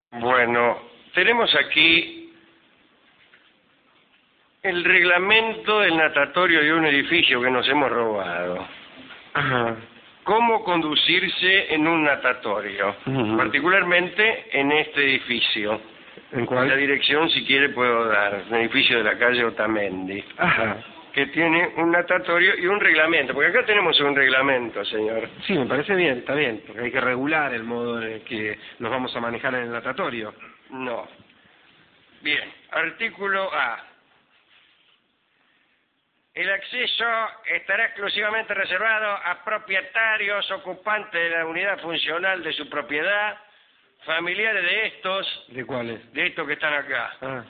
Bueno, tenemos aquí el reglamento del natatorio de un edificio que nos hemos robado. Ajá. ¿Cómo conducirse en un natatorio? Particularmente en este edificio. ¿En cuál? La dirección, si quiere, puedo dar. Un edificio de la calle Otamendi. Ajá. Que tiene un natatorio y un reglamento. Porque acá tenemos un reglamento, señor. Sí, me parece bien, está bien, porque hay que regular el modo en el que nos vamos a manejar en el natatorio. No. Bien, artículo A. El acceso estará exclusivamente reservado a propietarios ocupantes de la unidad funcional de su propiedad, familiares de estos, ¿De cuáles? de estos que están acá, Ah.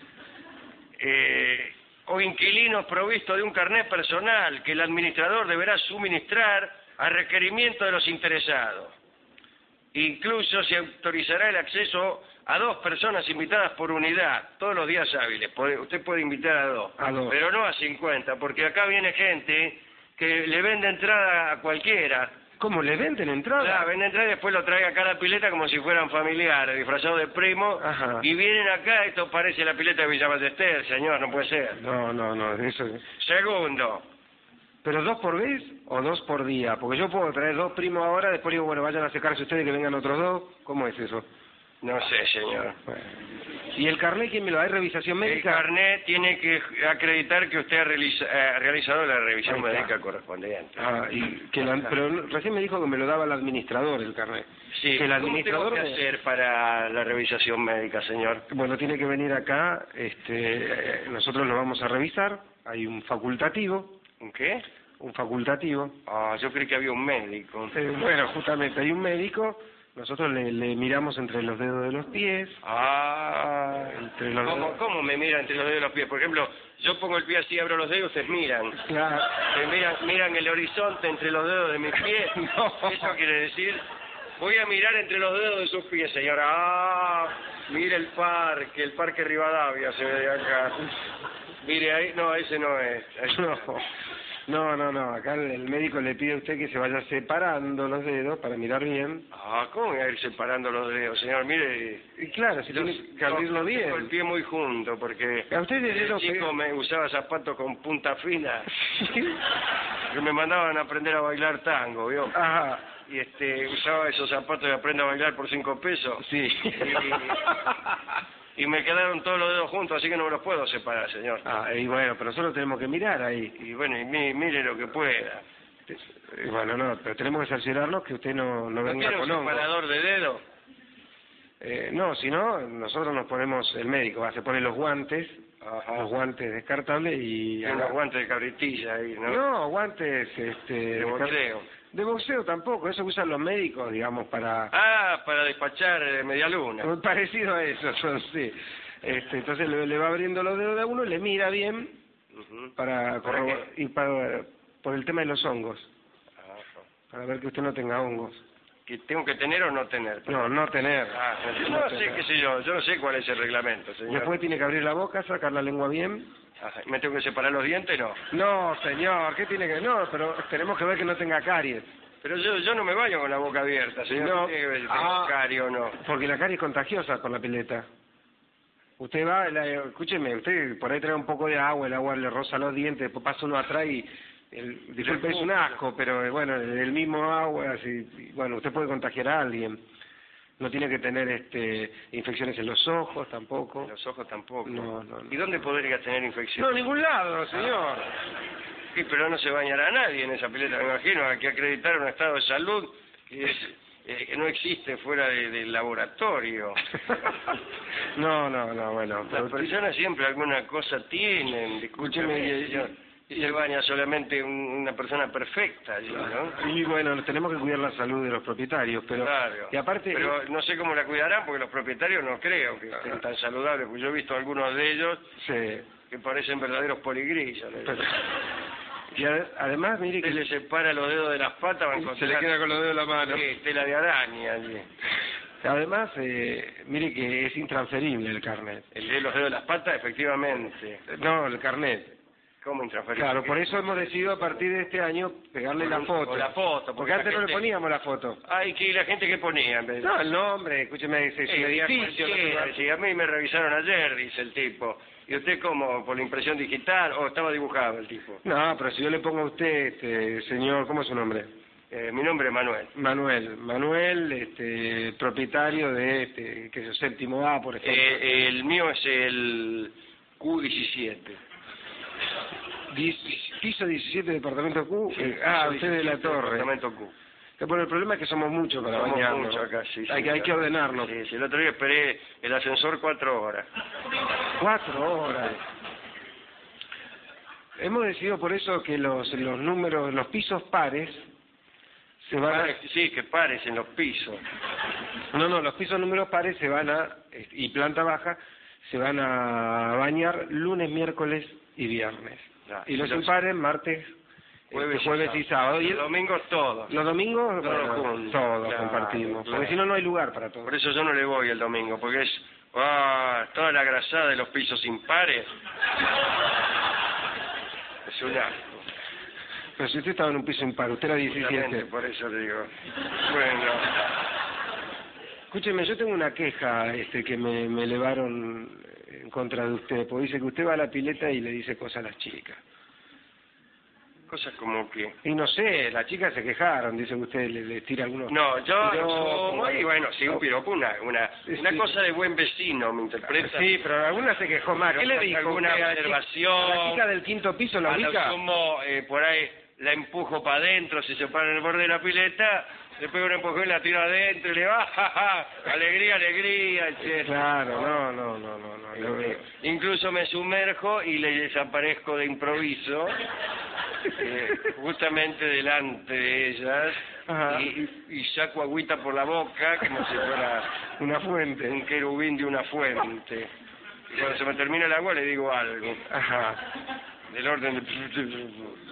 o inquilinos provistos de un carnet personal que el administrador deberá suministrar a requerimiento de los interesados. Incluso se autorizará el acceso a 2 personas invitadas por unidad, todos los días hábiles. Usted puede invitar a 2, pero no a 50, porque acá viene gente que le vende entrada a cualquiera. ¿Cómo, le venden entrada? Claro, vende entrada y después lo trae acá a la pileta como si fueran familiares, disfrazados de primo. Ajá. Y vienen acá, esto parece la pileta de Villa Ballester, señor, no puede ser. No, eso... Segundo, ¿Pero 2 por vez o 2 por día? Porque yo puedo traer 2 primos ahora, después digo, bueno, vayan a secarse ustedes que vengan otros 2. ¿Cómo es eso? no sé, señor. Bueno. ¿Y el carnet quién me lo da? ¿Hay revisión El médica? carnet tiene que acreditar que usted ha realizado la revisión Ahí está. médica correspondiente. Ah, pero recién me dijo que me lo daba el administrador el carnet. Sí, Que el ¿cómo administrador tengo que me- hacer para la revisación médica, señor? Bueno, tiene que venir acá, nosotros lo vamos a revisar, hay un facultativo, ¿Un qué? un facultativo. Ah, yo creí que había un médico. Bueno, justamente hay un médico, nosotros le miramos entre los dedos de los pies, Ah, entre los ¿cómo, dedos. cómo me mira entre los dedos de los pies? Por ejemplo, yo pongo el pie así, abro los dedos, ustedes miran. Claro. Miran el horizonte entre los dedos de mis pies. No. Eso quiere decir, voy a mirar entre los dedos de sus pies, señora. Ah, mire el parque Rivadavia se ve de acá. Mire ahí, no, ese no es. No, acá el médico le pide a usted que se vaya separando los dedos para mirar bien. Ah, ¿cómo voy a ir separando los dedos, señor? Mire, Y claro, si tiene que abrirlo tengo el bien. pie muy junto, porque A usted de el dedo chico me usaba zapatos con punta fina, que me mandaban a aprender a bailar tango, ¿vio? Ajá, Y usaba esos zapatos de aprenda a bailar por 5 pesos. sí. Y me quedaron todos los dedos juntos, así que no me los puedo separar, señor. Ah, y bueno, pero nosotros tenemos que mirar ahí. Y bueno, mire lo que pueda. Y bueno, no, pero tenemos que cerciorarnos que usted no ¿No venga tiene un con hongo. separador de dedos? No, si no, nosotros nos ponemos, el médico se pone los guantes descartables y... Tiene unos guantes de cabritilla ahí, ¿no? No, guantes, De boxeo. De boxeo tampoco, eso que usan los médicos, digamos, para... Ah, para despachar media luna. Muy parecido a eso, son, sí. Entonces le va abriendo los dedos de uno, le mira bien Ujú. para ¿Para corroborar, qué? y por el tema de los hongos, Ajá. para ver que usted no tenga hongos. ¿Que tengo que tener o no tener? No tener. Ah, yo no sé, qué sé yo no sé cuál es el reglamento, señor. Después tiene que abrir la boca, sacar la lengua bien. Ajá. ¿Me tengo que separar los dientes? No. No, señor, ¿qué tiene que...? No, pero tenemos que ver que no tenga caries. Pero yo no me baño con la boca abierta, señor. No. ¿Qué tiene que ver si tengo carie o no? Porque la carie es contagiosa con la pileta. Usted va, escúcheme, usted por ahí trae un poco de agua, el agua le roza los dientes, después pasa uno atrás y... disculpe, es un asco, pero bueno, el mismo agua, así, bueno, usted puede contagiar a alguien. No tiene que tener infecciones en los ojos tampoco. Los ojos tampoco. No. ¿Y dónde podría tener infección? No, en ningún lado, señor. Sí, pero no se bañará nadie en esa pileta, me imagino. Hay que acreditar un estado de salud que no existe fuera del laboratorio. No, bueno. Las personas siempre alguna cosa tienen, discúlcheme, y se baña solamente una persona perfecta, ¿no? Y bueno, tenemos que cuidar la salud de los propietarios, pero... Claro. Y aparte... Pero no sé cómo la cuidarán, porque los propietarios no creo que estén tan saludables, porque yo he visto algunos de ellos Sí. que parecen verdaderos poligrillos. Pero- y además, mire Usted que... le separa los dedos de las patas, va a encontrar... Se le queda con los dedos en la mano. Sí, tela de araña allí. Además, mire que es intransferible el carnet. El de los dedos de las patas, efectivamente. No, el carnet. ¿Cómo intransferible? Claro, por eso hemos decidido a partir de este año pegarle la foto. O la foto. Porque antes no le poníamos la foto. Ay, que la gente que ponía. No, el nombre, escúcheme, es un edificio. Sí, a mí me revisaron ayer, dice el tipo. ¿Y usted cómo? ¿Por la impresión digital? ¿O estaba dibujado el tipo? No, pero si yo le pongo a usted, señor, ¿cómo es su nombre? Mi nombre es Manuel. Manuel, propietario de, que es el séptimo A, por ejemplo. El mío es el Q17. Piso 17, departamento Q. Sí, usted de la torre. Departamento Q. Pero el problema es que somos muchos para bañarnos. Muchos acá, sí. Hay que ordenarnos. Sí, el otro día esperé el ascensor 4 horas. 4 horas. Hemos decidido por eso que los números, los pisos pares, se van Sí, que pares en los pisos. No, los pisos números pares se van y planta baja, se van a bañar lunes, miércoles y viernes. Y los impares, martes, jueves y sábado. Y los domingos todos. Los domingos, todos todos compartimos. Claro. Porque si no, no hay lugar para todos. Por eso yo no le voy el domingo, porque es toda la grasada de los pisos impares. Es un asco. Pero si usted estaba en un piso impar, usted era 17. Por eso le digo. Bueno. Escúcheme, yo tengo una queja que me elevaron en contra de usted, porque dice que usted va a la pileta y le dice cosas a las chicas. Cosas como que... Y no sé, las chicas se quejaron, dice que usted le tira algunos... No, yo bueno, sí, un piropo, una cosa de buen vecino, me interpreta. Sí, pero alguna se quejó más. ¿Qué le dijo? ¿Alguna observación? ¿La chica del quinto piso la ubica? A lo sumo, por ahí la empujo para adentro, si se para en el borde de la pileta, le pego un empujón y la tiro adentro y le va, alegría, etc. Claro, no. Incluso me sumerjo y le desaparezco de improviso, justamente delante de ellas, y saco agüita por la boca como si fuera una fuente, un querubín de una fuente. Y cuando se me termina el agua le digo algo. Del orden de...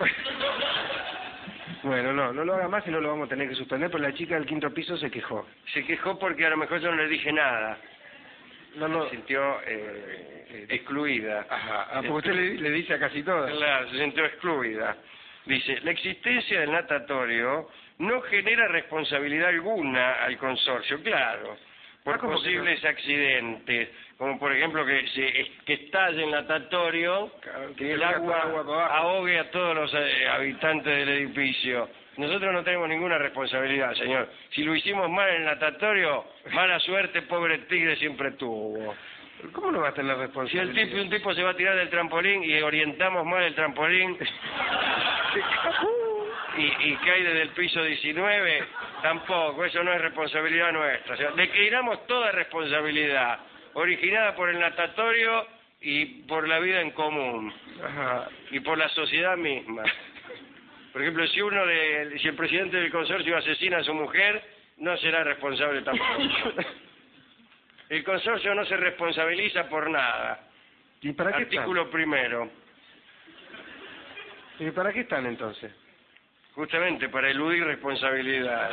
Bueno, no lo haga más y no lo vamos a tener que suspender, pero la chica del quinto piso se quejó. Se quejó porque a lo mejor yo no le dije nada. Se sintió excluida. Porque usted le dice a casi todas. Claro, se sintió excluida. Dice, la existencia del natatorio no genera responsabilidad alguna al consorcio, claro, por posibles accidentes, como por ejemplo que estalle el natatorio, que el agua ahogue a todos los habitantes del edificio. Nosotros no tenemos ninguna responsabilidad, señor. Si lo hicimos mal en el natatorio, mala suerte, pobre tigre siempre tuvo. ¿Cómo no va a tener responsabilidad? Si un tipo se va a tirar del trampolín y orientamos mal el trampolín y cae desde el piso 19, tampoco, eso no es responsabilidad nuestra. O sea, declinamos toda responsabilidad originada por el natatorio y por la vida en común y por la sociedad misma. Por ejemplo, si el presidente del consorcio asesina a su mujer, no será responsable tampoco. El consorcio no se responsabiliza por nada. ¿Y para qué Artículo primero. ¿Y para qué están entonces? Justamente para eludir responsabilidad.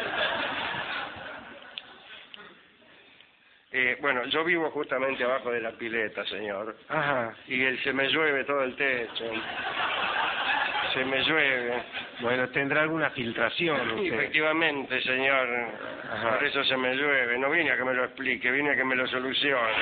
Bueno, yo vivo justamente abajo de la pileta, señor. Y se me llueve todo el techo. Se me llueve. Bueno, tendrá alguna filtración usted. Efectivamente, señor. Por eso se me llueve. No vine a que me lo explique, vine a que me lo solucione.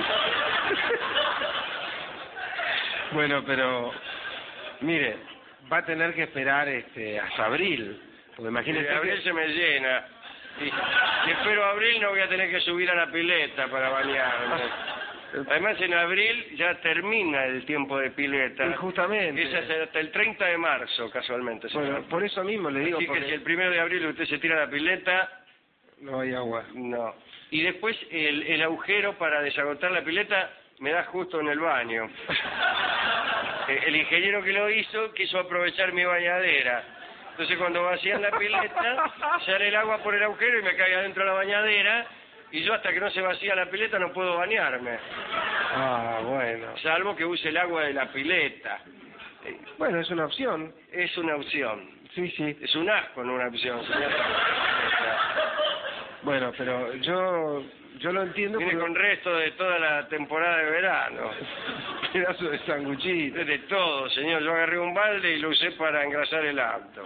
Bueno, pero mire, va a tener que esperar hasta abril. Porque imagínese abril se me llena. Y espero abril no voy a tener que subir a la pileta para bañarme. Además, en abril ya termina el tiempo de pileta. Y justamente. Es hasta el 30 de marzo, casualmente. Bueno, por eso mismo le digo. Así que si el 1 de abril usted se tira a la pileta... No hay agua. No. Y después el agujero para desagotar la pileta me da justo en el baño. El ingeniero que lo hizo quiso aprovechar mi bañadera. Entonces cuando vacían la pileta, sale el agua por el agujero y me cae adentro de la bañadera, y yo hasta que no se vacía la pileta no puedo bañarme. Bueno. Salvo que use el agua de la pileta. Bueno, es una opción. Es una opción. Sí. Es un asco, no una opción, señor. Bueno, pero yo lo entiendo. Viene con resto de toda la temporada de verano. Pedazo de sanguchito. De todo, señor. Yo agarré un balde y lo usé para engrasar el auto.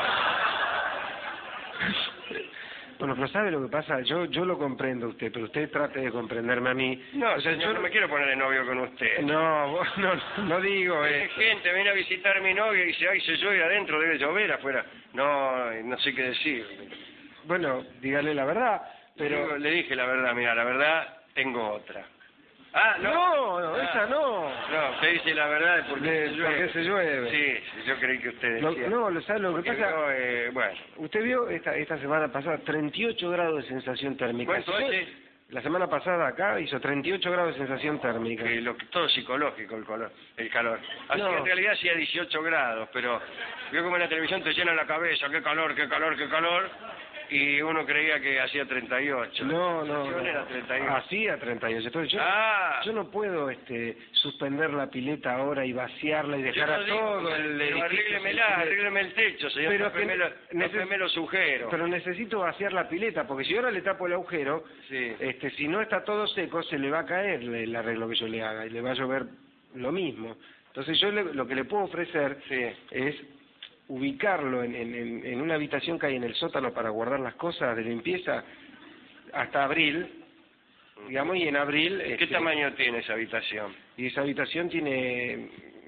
Bueno, pero ¿sabe lo que pasa? Yo lo comprendo a usted, pero usted trate de comprenderme a mí. No, señor, yo no me quiero poner de novio con usted. No, no digo Hay gente viene a visitar a mi novio y dice, ay, se llueve adentro, debe llover afuera. No sé qué decir. Bueno, dígale la verdad, pero... Le dije la verdad, mira, la verdad, tengo otra. Ah, no, esa no. No, usted dice la verdad de por qué se llueve. Sí, yo creí que usted decía. ¿Sabe lo que pasa? Bueno. Usted vio esta semana pasada 38 grados de sensación térmica. Bueno, la semana pasada acá hizo 38 grados de sensación térmica. Todo psicológico el calor. Así que en realidad hacía 18 grados, pero vio como en la televisión te llena la cabeza, qué calor, qué calor, qué calor. Y uno creía que hacía 38. No. Era 38. Hacía 38. Entonces yo no puedo suspender la pileta ahora y vaciarla y dejar a todo el edificio. Arrégleme el techo, señor. Pero los agujeros. Pero necesito vaciar la pileta, porque si ahora le tapo el agujero, si no está todo seco, se le va a caer el arreglo que yo le haga y le va a llover lo mismo. Entonces yo lo que le puedo ofrecer es ubicarlo en una habitación que hay en el sótano para guardar las cosas de limpieza hasta abril, digamos, y en abril... ¿Qué tamaño tiene esa habitación? Y esa habitación tiene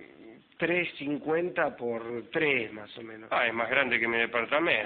3,50 por 3, más o menos. Ah, es más grande que mi departamento.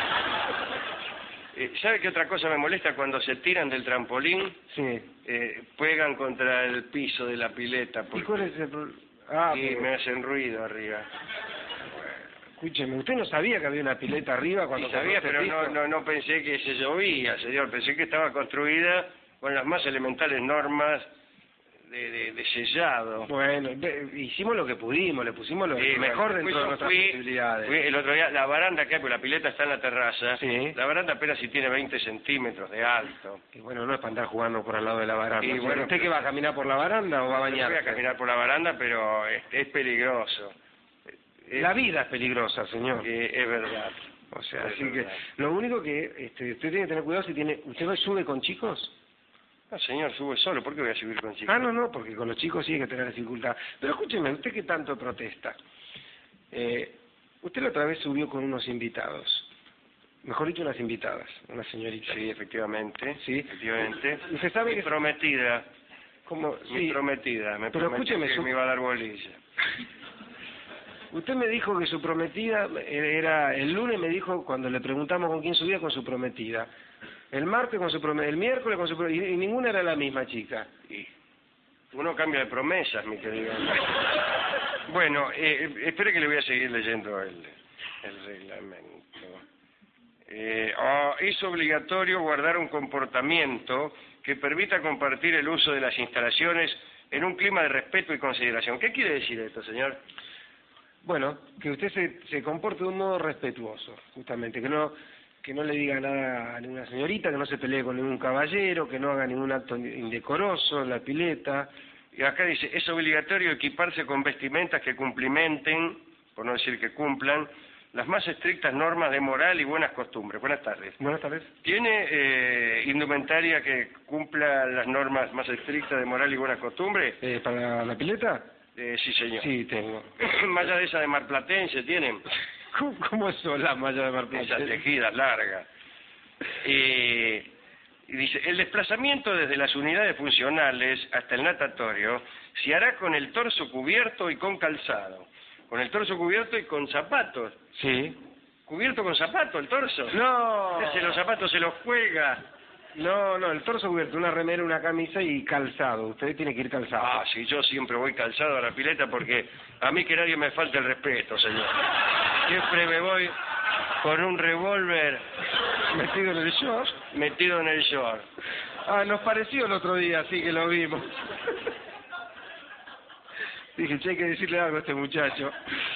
¿Sabe qué otra cosa me molesta? Cuando se tiran del trampolín, pegan contra el piso de la pileta. ¿Y cuál es el problema? Me hacen ruido arriba. Escúcheme, usted no sabía que había una pileta arriba cuando... Sí sabía, pero no pensé que se llovía, señor. Pensé que estaba construida con las más elementales normas de sellado. Bueno, hicimos lo que pudimos, le pusimos lo mejor dentro de nuestras posibilidades. El otro día, la baranda que hay, porque la pileta está en la terraza, la baranda apenas si tiene 20 centímetros de alto. Y bueno, no es para andar jugando por al lado de la baranda. Y bueno, ¿usted qué va a caminar por la baranda o va a bañar? Voy a caminar por la baranda, pero es peligroso. La vida es peligrosa, señor. Es verdad. O sea, así que lo único que usted tiene que tener cuidado si tiene... ¿Usted sube con chicos? No, señor, sube solo. ¿Por qué voy a subir con chicos? No, porque con los chicos sí hay que tener dificultad. Pero escúcheme, ¿usted qué tanto protesta? Usted la otra vez subió con unos invitados. Mejor dicho, unas invitadas, unas señoritas. Sí, efectivamente. Sí. Efectivamente. ¿Usted sabe que... prometida. ¿Cómo? Mi prometida. Me pero prometió escúcheme, que me iba a dar bolilla. Usted me dijo que su prometida era... El lunes me dijo, cuando le preguntamos con quién subía, con su prometida. El martes con su prometida, el miércoles con su prometida, y ninguna era la misma chica. Y uno cambia de promesas, mi querido. Bueno, espere que le voy a seguir leyendo el reglamento. Es obligatorio guardar un comportamiento que permita compartir el uso de las instalaciones en un clima de respeto y consideración. ¿Qué quiere decir esto, señor? Bueno, que usted se comporte de un modo respetuoso, justamente, que no le diga nada a ninguna señorita, que no se pelee con ningún caballero, que no haga ningún acto indecoroso en la pileta. Y acá dice, es obligatorio equiparse con vestimentas que cumplimenten, por no decir que cumplan, las más estrictas normas de moral y buenas costumbres. Buenas tardes. Buenas tardes. ¿Tiene indumentaria que cumpla las normas más estrictas de moral y buenas costumbres? ¿Para la pileta? Sí, señor. Sí, tengo. ¿Malla de esa de marplatense tienen? ¿Cómo son las mallas de marplatense? Esas tejidas largas. Y dice, el desplazamiento desde las unidades funcionales hasta el natatorio se hará con el torso cubierto y con calzado. Con el torso cubierto y con zapatos. Sí. ¿Cubierto con zapatos el torso? No. Los zapatos se los juega. No, el torso cubierto, una remera, una camisa y calzado. Usted tiene que ir calzado. Ah, sí, yo siempre voy calzado a la pileta porque a mí que nadie me falte el respeto, señor. Siempre me voy con un revólver metido en el short. Metido en el short. Nos pareció el otro día, sí que lo vimos. Dije, che, hay que decirle algo a este muchacho.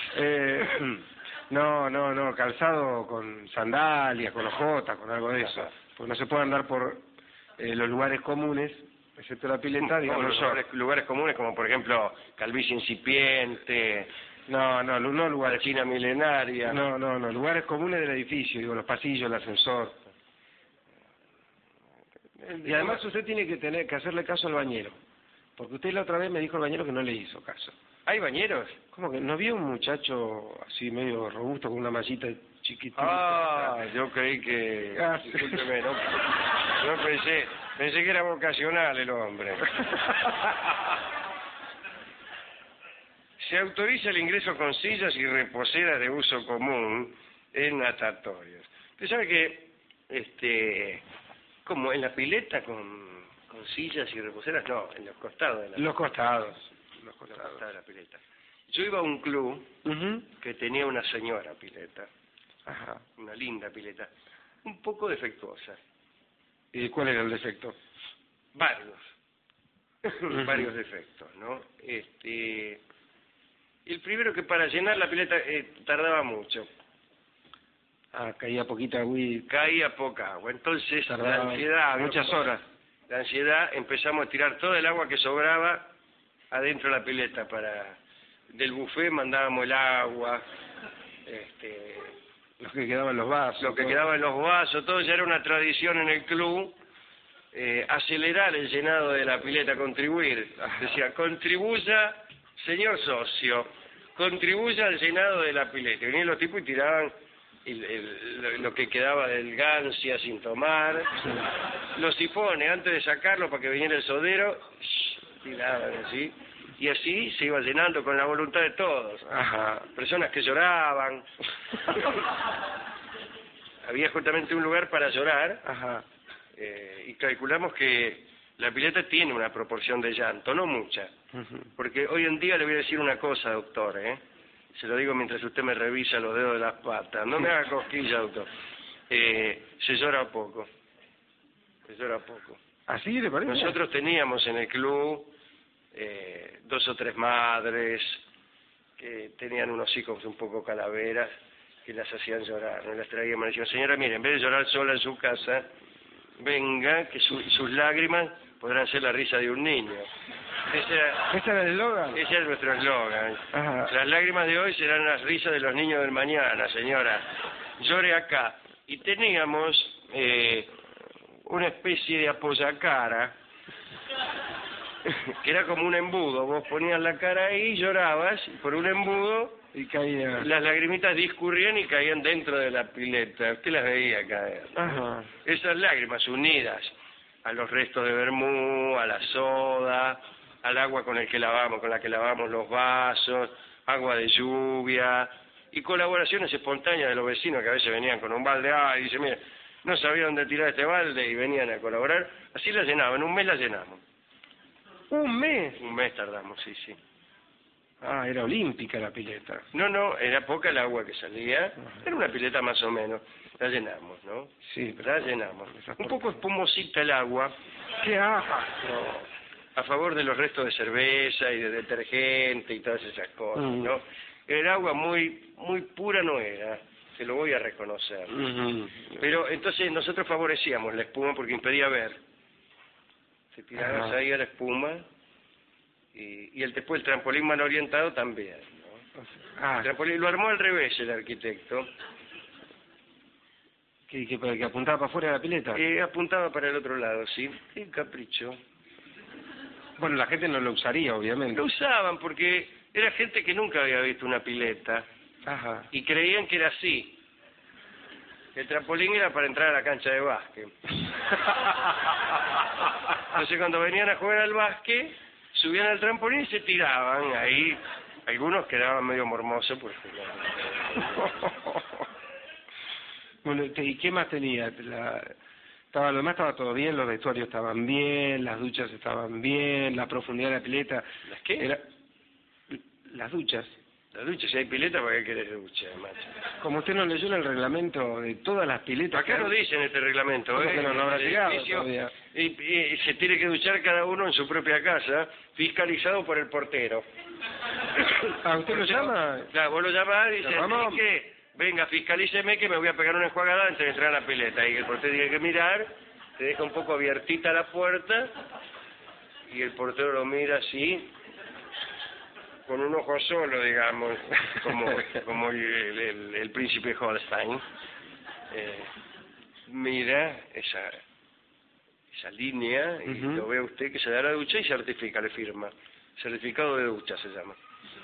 No, calzado con sandalias, con ojotas, con algo de eso. Porque no se puede andar por los lugares comunes, excepto la pileta, digamos. Lugares comunes como, por ejemplo, calvicie incipiente. No, lugares... China milenaria. No, lugares comunes del edificio, digo, los pasillos, el ascensor. Y además usted tiene que tener que hacerle caso al bañero. Porque usted la otra vez me dijo al bañero que no le hizo caso. ¿Hay bañeros? ¿Cómo que no vio un muchacho así medio robusto con una mallita chiquitita? Ah, yo creí que... Discúlpeme, no pensé que era vocacional el hombre. Se autoriza el ingreso con sillas y reposeras de uso común en natatorios. Usted sabe que, como en la pileta con sillas y reposeras, no, en los costados de la Los costados. Los costados de la pileta. Yo iba a un club que tenía una señora pileta, Ajá. una linda pileta, un poco defectuosa. ¿Y cuál era el defecto? Varios. Varios defectos, ¿no? El primero, que para llenar la pileta tardaba mucho. Ah, caía poquita agua. Caía poca agua. Entonces Tardaba la ansiedad... muchas horas. La ansiedad, empezamos a tirar todo el agua que sobraba adentro de la pileta. Del buffet mandábamos el agua, los que quedaban en los vasos. lo que quedaba en los vasos, todo. Ya era una tradición en el club. Acelerar el llenado de la pileta, contribuir. Decía, contribuya, señor socio, contribuya al llenado de la pileta. Venían los tipos y tiraban lo que quedaba del gancia sin tomar, los sifones, antes de sacarlo para que viniera el sodero, tiraban así, y así se iba llenando con la voluntad de todos. Ajá. Personas que lloraban. Había justamente un lugar para llorar. Ajá. Y calculamos que la pileta tiene una proporción de llanto, no mucha. Porque hoy en día le voy a decir una cosa, doctor, se lo digo mientras usted me revisa los dedos de las patas. No me haga cosquilla, doctor. Se llora poco. Se llora poco. ¿Así le parece? Nosotros teníamos en el club 2 o 3 madres que tenían unos hijos un poco calaveras que las hacían llorar. Nos las traíamos y decían, señora, mire, en vez de llorar sola en su casa, venga, que sus lágrimas podrán ser la risa de un niño. ¿Ese era el eslogan? Ese es nuestro eslogan. Las lágrimas de hoy serán las risas de los niños del mañana, señora. Llore acá. Y teníamos una especie de apoyacara, que era como un embudo. Vos ponías la cara ahí, llorabas, y por un embudo, y caía. Las lagrimitas discurrían y caían dentro de la pileta. Usted las veía caer. Ajá. Esas lágrimas unidas a los restos de vermú, a la soda, al agua con la que lavamos los vasos, agua de lluvia, y colaboraciones espontáneas de los vecinos que a veces venían con un balde, y dice, mire, no sabía dónde tirar este balde, y venían a colaborar. Así la llenaban, un mes la llenamos. ¿Un mes? Un mes tardamos, sí. Ah, era olímpica la pileta. No, era poca el agua que salía, era una pileta más o menos. La llenamos, ¿no? Sí, la llenamos. Un poco espumosita el agua. ¡Qué asco! A favor de los restos de cerveza y de detergente y todas esas cosas, ¿no? El agua muy pura no era, se lo voy a reconocer. Pero entonces nosotros favorecíamos la espuma porque impedía ver. Se tiraba ahí a la espuma y después el trampolín mal orientado también, ¿no? El trampolín lo armó al revés el arquitecto. ¿Que apuntaba para afuera de la pileta? Apuntaba para el otro lado, sí. Qué capricho. Bueno, la gente no lo usaría, obviamente. Lo usaban porque era gente que nunca había visto una pileta. Ajá. Y creían que era así. El trampolín era para entrar a la cancha de básquet. Entonces cuando venían a jugar al básquet, subían al trampolín y se tiraban. Ahí algunos quedaban medio mormosos. Pues, bueno, ¿y qué más tenía? Lo demás estaba todo bien, los vestuarios estaban bien, las duchas estaban bien, la profundidad de la pileta. ¿Las qué? Las duchas. Las duchas, si hay pileta, ¿para qué querés ducha, macho? Como usted no leyó en el reglamento de todas las piletas... Acá no dice en este reglamento, que no habrá llegado todavía. Y se tiene que duchar cada uno en su propia casa, fiscalizado por el portero. ¿Usted lo llama? Claro, vos lo llamás y dices, que venga, fiscalíceme que me voy a pegar una enjuagada antes de entrar a la pileta. Y el portero tiene que mirar, te deja un poco abiertita la puerta, y el portero lo mira así, con un ojo solo, digamos, como el príncipe Holstein. Mira esa esa línea y lo ve usted que se da la ducha y certifica, le firma. Certificado de ducha se llama.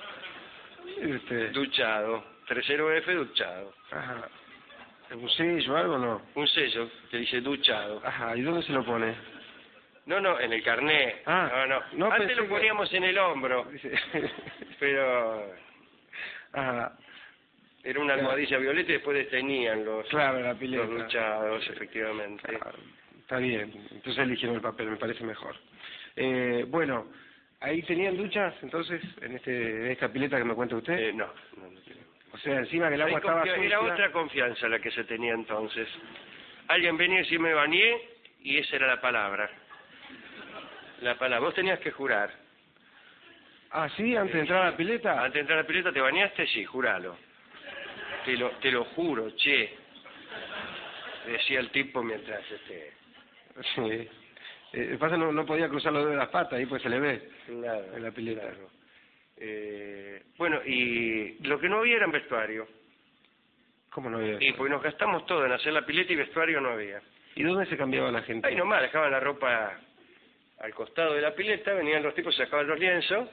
Duchado. 30F duchado. Ajá. ¿Un sello o algo no? Un sello que dice duchado. Ajá. ¿Y dónde se lo pone? No, en el carnet. No. Antes lo poníamos en el hombro. Pero... Ajá. Era una almohadilla violeta y después destenían los duchados, efectivamente. Claro. Está bien. Entonces eligieron el papel, me parece mejor. Bueno, ¿ahí tenían duchas entonces en esta pileta que me cuenta usted? No. O sea, encima que el agua estaba sucia. Era otra confianza la que se tenía entonces. Alguien venía y decía me bañé y esa era la palabra. Vos tenías que jurar. Ah, ¿sí? ¿Antes de entrar a la pileta? Antes de entrar a la pileta, ¿te bañaste? Sí, juralo. Te lo juro, che. Decía el tipo mientras Sí. Pasa no podía cruzar los dedos de las patas, ahí pues se le ve. Claro, en la pileta. Claro. Bueno, y lo que no había era vestuario. ¿Cómo no había? Y pues nos gastamos todo en hacer la pileta y vestuario no había. ¿Y dónde se cambiaba la gente? Ahí nomás, dejaban la ropa al costado de la pileta, venían los tipos, sacaban los lienzos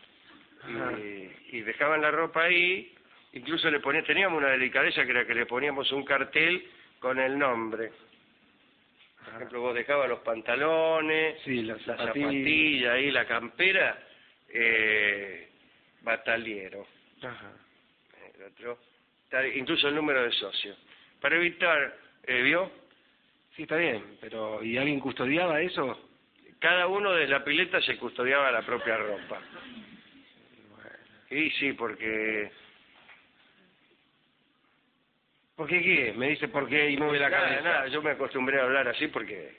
y dejaban la ropa ahí. Incluso teníamos una delicadeza que era que le poníamos un cartel con el nombre. Por ejemplo, vos dejabas los pantalones, sí, la zapatilla y la campera, bataliero. Ajá. El otro, incluso el número de socio. Para evitar, ¿vio? Sí, está bien, pero ¿y alguien custodiaba eso? Cada uno de la pileta se custodiaba la propia ropa. Y sí, porque... ¿Por qué qué? Me dice por qué y mueve la cabeza. Nada, yo me acostumbré a hablar así porque...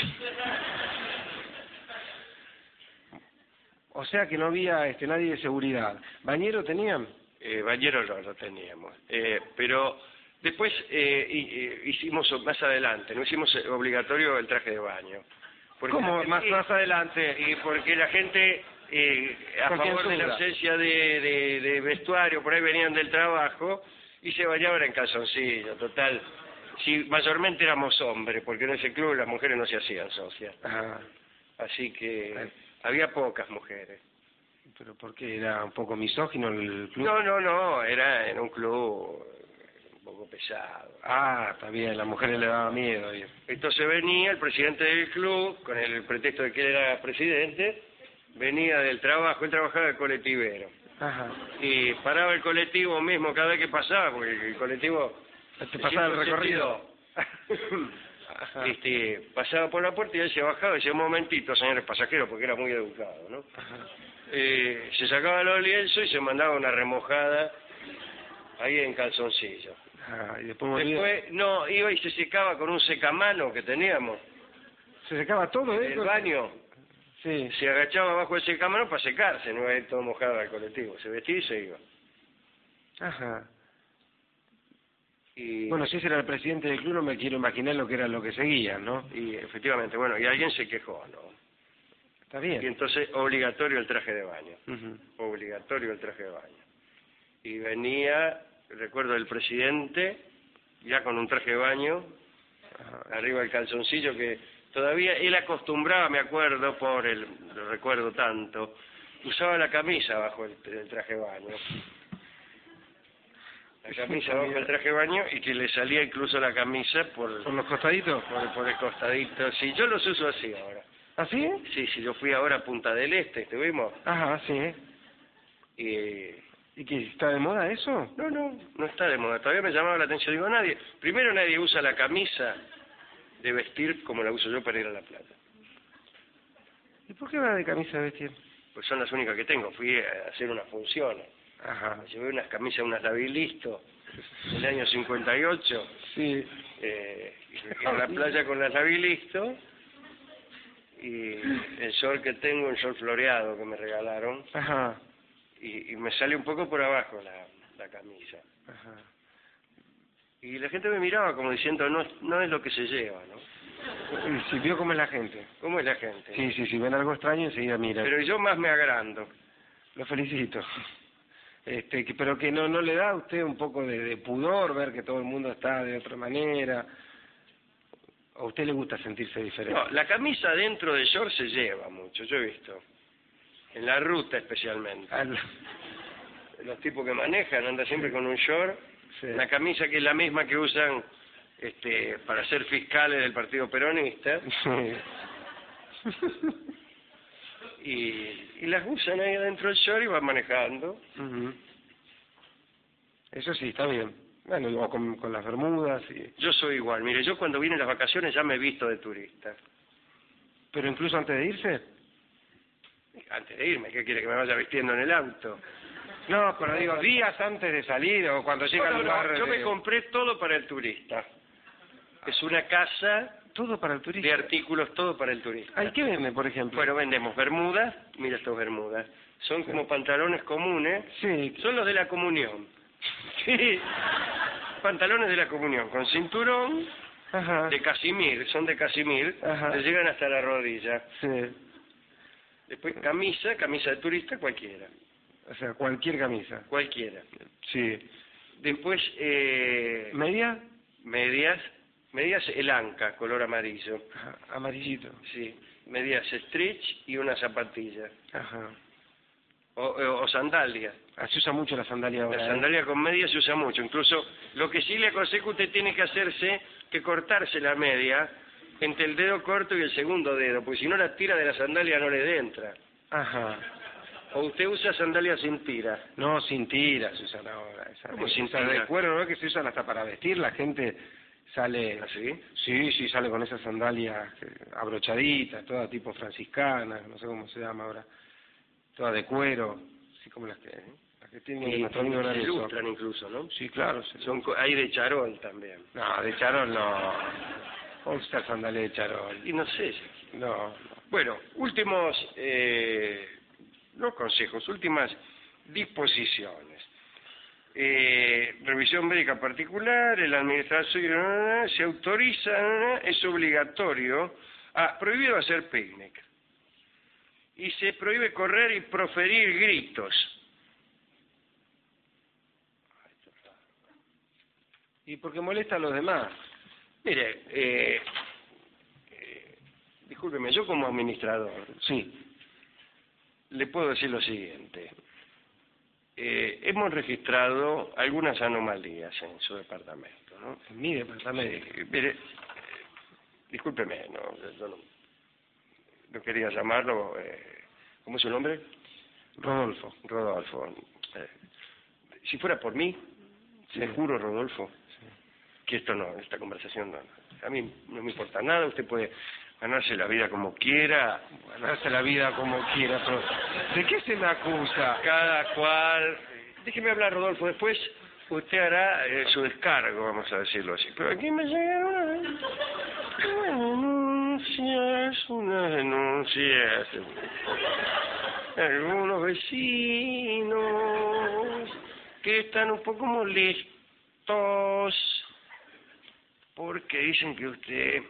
O sea que no había nadie de seguridad. ¿Bañero tenían? Bañero no teníamos. Pero después hicimos más adelante, no hicimos obligatorio el traje de baño. ¿Cómo más adelante? Y porque la gente, a favor de la ausencia de vestuario, por ahí venían del trabajo y se bañaban en calzoncillo, total. Sí, mayormente éramos hombres, porque en ese club las mujeres no se hacían socias. Así que había pocas mujeres. ¿Pero por qué? ¿Era un poco misógino el club? No, era en un club un poco pesado. Ah, está bien, a las mujeres le daba miedo. Entonces venía el presidente del club, con el pretexto de que él era presidente, venía del trabajo, él trabajaba de colectivero. Ajá. Y paraba el colectivo mismo cada vez que pasaba, porque el colectivo... ¿Te pasaba el recorrido? Pasaba por la puerta y él se bajaba y decía, un momentito, señores pasajeros, porque era muy educado, ¿no? Se sacaba los lienzos y se mandaba una remojada ahí en calzoncillo. ¿Y después iba y se secaba con un secamano que teníamos. ¿Se secaba todo, el baño? Sí. Se agachaba bajo el secamano para secarse, no iba a ir todo mojado al colectivo. Se vestía y se iba. Ajá. Y... Bueno, si ese era el presidente del club, no me quiero imaginar lo que era lo que seguían, ¿no? Y efectivamente, bueno, y alguien se quejó, ¿no? Está bien. Y entonces, obligatorio el traje de baño. Obligatorio el traje de baño. Y venía, recuerdo, el presidente, ya con un traje de baño, arriba del calzoncillo, que todavía él acostumbraba, me acuerdo, lo recuerdo tanto, usaba la camisa bajo el traje de baño. La camisa bajo el traje de baño y que le salía incluso la camisa por los costaditos. Por el costadito. Sí, yo los uso así ahora. ¿Ah, sí? Sí, yo fui ahora a Punta del Este, ¿estuvimos? Ajá, sí. ¿Y qué, está de moda eso? No está de moda. Todavía me llamaba la atención. Digo, nadie usa la camisa de vestir como la uso yo para ir a la playa. ¿Y por qué va de camisa de vestir? Pues son las únicas que tengo. Fui a hacer unas funciones. Ajá. Llevé unas camisas, unas Lavilisto, del año 58. Sí. A la playa con las Lavilisto. Y el short que tengo, un short floreado que me regalaron. Ajá. Y me sale un poco por abajo la camisa. Ajá. Y la gente me miraba como diciendo, no es lo que se lleva, ¿no? ¿Y si vio cómo es la gente? ¿Cómo es la gente? Sí, si ven algo extraño enseguida miran. Pero yo más me agrando. Lo felicito. Pero que no le da a usted un poco de pudor ver que todo el mundo está de otra manera. ¿O a usted le gusta sentirse diferente? No, la camisa dentro del short se lleva mucho, yo he visto. En la ruta especialmente. Los tipos que manejan andan siempre con un short, Sí. una camisa que es la misma que usan para ser fiscales del Partido Peronista. Y las usan ahí adentro del short y van manejando. Ujú. Eso sí, está bien. Bueno, o con las bermudas. Yo soy igual, mire, yo cuando vienen las vacaciones ya me he visto de turista. Pero incluso antes de irse. Antes de irme, ¿qué quiere que me vaya vistiendo en el auto? No, pero digo, días antes de salir o cuando llega al lugar... Yo me compré todo para el turista. Es una casa Todo para el turista. de artículos, todo para el turista. Ay, ¿qué vende, por ejemplo? Bueno, vendemos bermudas, mira estos bermudas. Son como pantalones comunes, Sí. son los de la comunión. Sí, pantalones de la comunión, con cinturón Ajá. de casimir, son de casimir, Ajá. le llegan hasta la rodilla. Sí. Después camisa de turista cualquiera, O sea, cualquier camisa. cualquiera. Sí. Después ¿Media? medias el anca, color amarillo. Ajá. Amarillito. Sí, medias stretch y una zapatilla. Ajá. O sandalias. Ah, se usa mucho la sandalia ahora. La sandalia con media se usa mucho. Incluso lo que sí le aconsejo, usted tiene que hacerse, que cortarse la media entre el dedo corto y el segundo dedo, porque si no la tira de la sandalia no le entra. Ajá. O usted usa sandalias sin tira. No, sin tiras se usan ahora. ¿Cómo sin Esa tira? de cuero, ¿no? Que se usan hasta para vestir. La gente sale... ¿Así? Sí, sale con esas sandalias abrochaditas, todas tipo franciscanas, no sé cómo se llama ahora. Todas de cuero, así como las que tiene Y nuestro amigo se Naruto. ilustran incluso, ¿no? Sí, claro. Hay de charol también. No, de charol no. All Star sandalia de charol. Y no sé. No. Bueno, últimos, no consejos, últimas disposiciones. Revisión médica particular, el administrador se autoriza, es obligatorio, prohibido hacer picnic. Y se prohíbe correr y proferir gritos. Y porque molesta a los demás. Mire, discúlpeme, yo como administrador, Sí. le puedo decir lo siguiente. Hemos registrado algunas anomalías en su departamento, ¿no? En mi departamento. Mire, discúlpeme, yo no quería llamarlo. ¿Cómo es su nombre? Rodolfo. Rodolfo. Si fuera por mí, le juro, Rodolfo, que esta conversación a mí no me importa nada. Usted puede ganarse la vida como quiera. Ganarse la vida como quiera, pero ¿de qué se me acusa? Cada cual. Déjeme hablar, Rodolfo. Después usted hará su descargo, vamos a decirlo así. Pero aquí me llegaron unas denuncias. Algunos vecinos que están un poco molestos porque dicen que usted...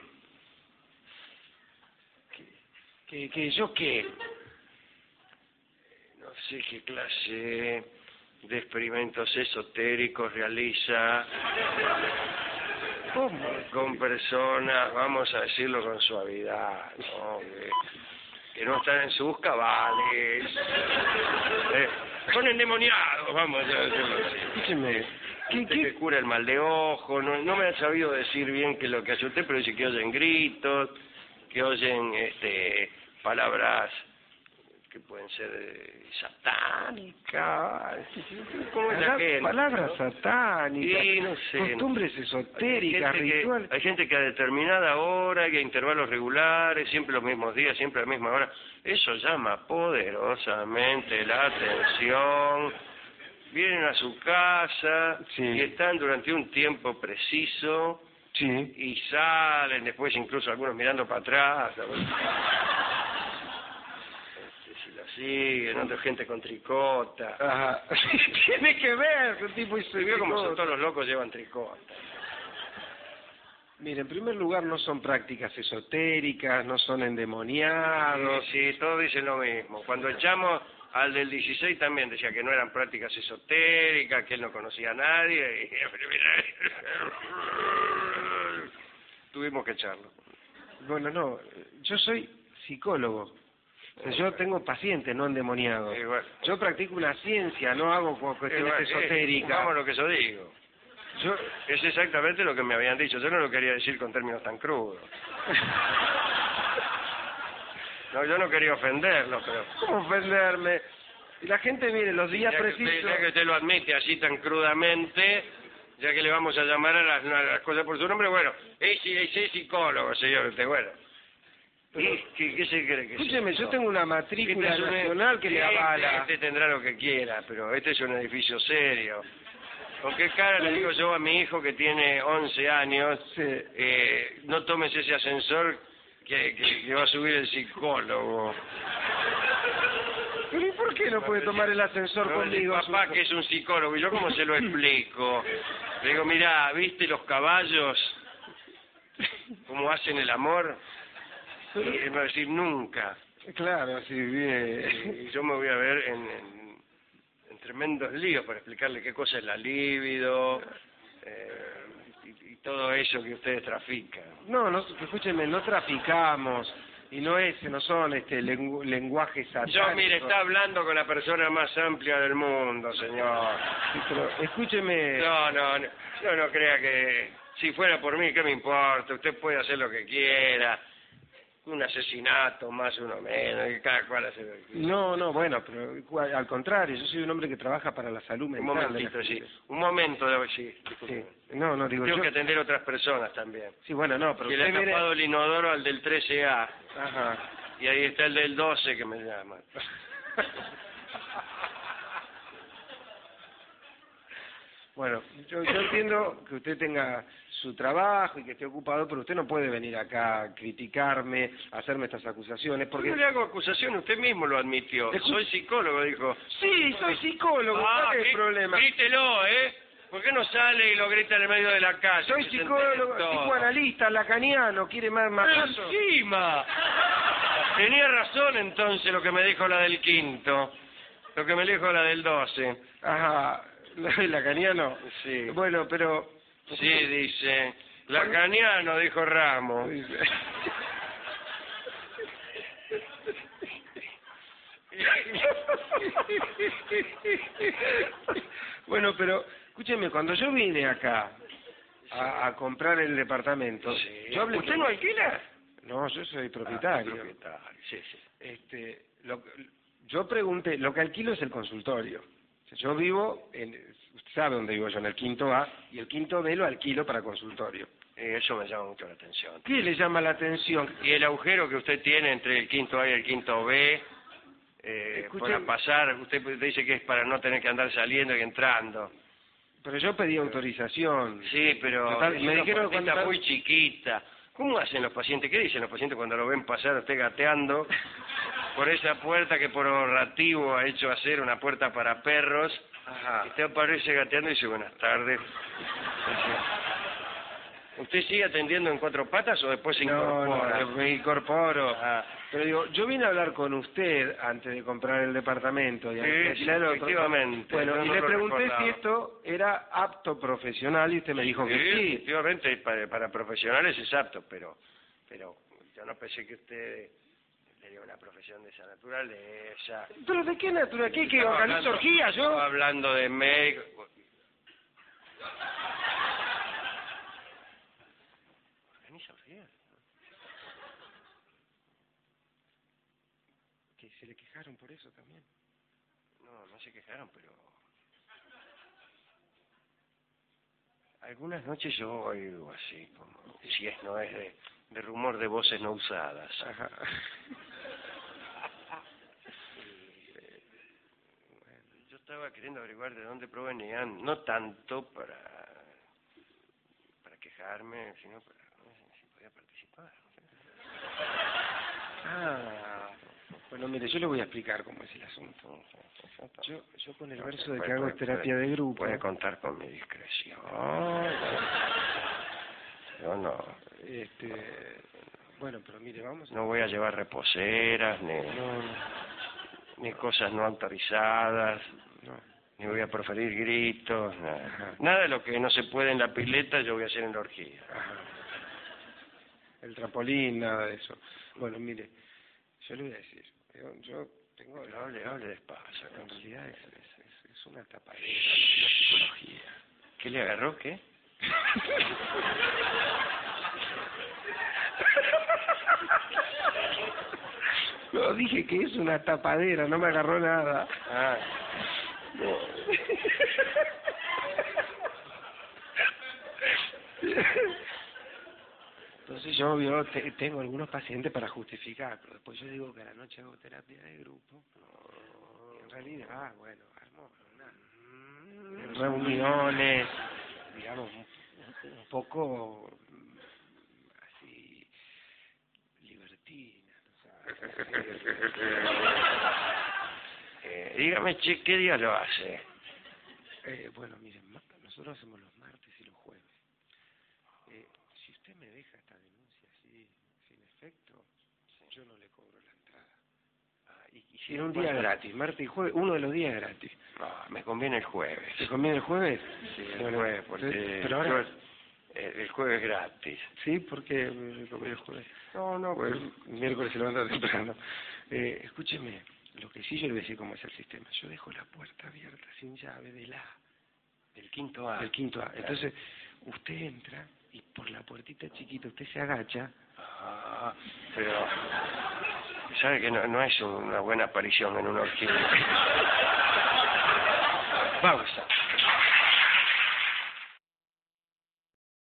¿Que yo qué? No sé qué clase de experimentos esotéricos realiza con personas, vamos a decirlo con suavidad, ¿no? Que no están en sus cabales. Son endemoniados, vamos a decirlo así. Escúcheme. Que cura el mal de ojo. No me ha sabido decir bien qué es lo que hace usted, pero dice que oyen gritos, que oyen palabras que pueden ser satánicas. ¿Cómo es la gente? Palabras satánicas, Sí, no sé, costumbres esotéricas, rituales. Hay gente que a determinada hora y a intervalos regulares, siempre los mismos días, siempre a la misma hora, eso llama poderosamente la atención. Vienen a su casa Sí. y están durante un tiempo preciso. Sí. Y salen después incluso algunos mirando para atrás. Si la siguen, otra gente con tricota. Ajá. Tiene que ver, ese tipo Se vio como son todos los locos llevan tricota. Mire, en primer lugar no son prácticas esotéricas, no son endemoniados. Sí, todos dicen lo mismo. Cuando echamos al del 16 también decía que no eran prácticas esotéricas, que él no conocía a nadie. tuvimos que echarlo. Bueno, no, yo soy psicólogo. Yo tengo pacientes, no endemoniados. Bueno. Yo practico una ciencia, no hago cuestiones esotéricas. Vamos a lo que yo digo. Es exactamente lo que me habían dicho. Yo no lo quería decir con términos tan crudos. No, yo no quería ofenderlo, pero... ¿Cómo ofenderme? Y la gente, mire, los días precisos... Ya que usted lo admite así tan crudamente, ya que le vamos a llamar a las cosas por su nombre, bueno, es psicólogo, señor, usted, bueno. ¿Qué se cree que es? Escúcheme, yo tengo una matrícula nacional que le avala. Este tendrá lo que quiera, pero este es un edificio serio. ¿Con qué cara le digo yo a mi hijo que tiene 11 años, no tomes ese ascensor que va a subir el psicólogo? ¿Pero y por qué no puede tomar el ascensor conmigo? Papá, que es un psicólogo, ¿y yo cómo se lo explico? Le digo, mirá, ¿viste los caballos? ¿Cómo hacen el amor? Y él va a decir, nunca. Claro, sí, bien. Y yo me voy a ver en tremendos líos para explicarle qué cosa es la libido y todo eso que ustedes trafican. No, escúcheme, no traficamos y no son lenguajes satánicos. Yo, mire, está hablando con la persona más amplia del mundo, señor. Sí, pero escúcheme. No crea que si fuera por mí, ¿qué me importa? Usted puede hacer lo que quiera. Un asesinato, más uno menos, y cada cual hace lo que quiera. No, bueno, pero al contrario, yo soy un hombre que trabaja para la salud mental. Un momentito, sí. Un momento, sí. Sí. No, digo Tengo yo... que atender a otras personas también. Sí, bueno, no, pero que le ha tapado el inodoro al del 13A. Ajá. Y ahí está el del 12 que me llama. Bueno, yo entiendo que usted tenga su trabajo y que esté ocupado, pero usted no puede venir acá a criticarme, a hacerme estas acusaciones, porque... No le hago acusación, usted mismo lo admitió. Soy psicólogo, dijo. Sí, soy psicólogo, ¿cuál es el problema? Grítelo, ¿eh? ¿Por qué no sale y lo grita en el medio de la calle? Soy psicólogo, psicoanalista, lacaniano, ¿quiere más matarlo? ¡Encima! Tenía razón entonces lo que me dijo la del quinto, lo que me dijo la del 12. Ajá, lacaniano. Sí. Bueno, pero... Sí, dice. Lacaniano, dijo Ramos. Bueno, pero escúcheme, cuando yo vine acá a comprar el departamento, sí. yo hablé... ¿Usted no alquila? No, yo soy propietario. Sí. Yo pregunté, lo que alquilo es el consultorio. Yo vivo usted sabe dónde vivo yo, en el quinto A, y el quinto B lo alquilo para consultorio. Eso me llama mucho la atención. ¿Qué le llama la atención? Y el agujero que usted tiene entre el quinto A y el quinto B, para pasar, usted dice que es para no tener que andar saliendo y entrando. Pero yo pedí autorización. Sí, pero total, me dijeron que está muy chiquita. ¿Cómo hacen los pacientes? ¿Qué dicen los pacientes cuando lo ven pasar usted gateando por esa puerta que por ahorrativo ha hecho hacer una puerta para perros? Ajá. Usted aparece gateando y dice, buenas tardes. ¿Usted sigue atendiendo en cuatro patas o después se incorpora? No, me incorporo. Pero digo, yo vine a hablar con usted antes de comprar el departamento. Y efectivamente. Bueno, y le pregunté si esto era apto profesional y usted me dijo que sí. Efectivamente, para profesionales es apto, pero yo no pensé que usted le dio una profesión de esa naturaleza. ¿Pero de qué naturaleza? ¿Qué? ¿Que organizo orgías yo? Estaba hablando de médico. ¿Organiza orgías? ¿Que se le quejaron por eso también? No se quejaron, pero... Algunas noches yo oigo así, como si no es de rumor de voces no usadas. Ajá. Yo estaba queriendo averiguar de dónde provenían, no tanto para quejarme, sino para ver si podía participar. Bueno, mire, yo le voy a explicar cómo es el asunto. Yo con el verso de que hago terapia de grupo... Puede contar con mi discreción. Yo no. Bueno, pero mire, vamos... No voy a llevar reposeras, ni cosas no autorizadas, ni voy a proferir gritos, nada. Nada de lo que no se puede en la pileta yo voy a hacer en la orgía. el trampolín, nada de eso. Bueno, mire, yo le voy a decir, yo tengo... Pero hable despacio. En realidad es una tapadera La psicología. ¿Qué le agarró, qué? No, dije que es una tapadera, no me agarró nada. Ah. No. Entonces yo tengo algunos pacientes para justificar, pero después yo digo que a la noche hago terapia de grupo. Y en realidad, bueno, armo reuniones, digamos, un poco así libertinas, Dígame, che, ¿qué día lo hace? bueno, miren, nosotros hacemos los martes y los jueves. Si usted me deja esta denuncia así, sin efecto, yo no le cobro la entrada. Y si era un día gratis, martes y jueves, uno de los días gratis. No, me conviene el jueves. ¿Se conviene el jueves? Sí, el Bueno, jueves, porque pero ahora... el jueves gratis. Sí, porque me conviene el jueves. No, pues el miércoles se levanta temprano. Escúcheme, lo que sí yo le voy a decir cómo es el sistema. Yo dejo la puerta abierta sin llave del quinto A. Del quinto A. Entonces, usted entra y por la puertita chiquita usted se agacha. Ah, pero sabe que no es una buena aparición en una orquídea. Pausa.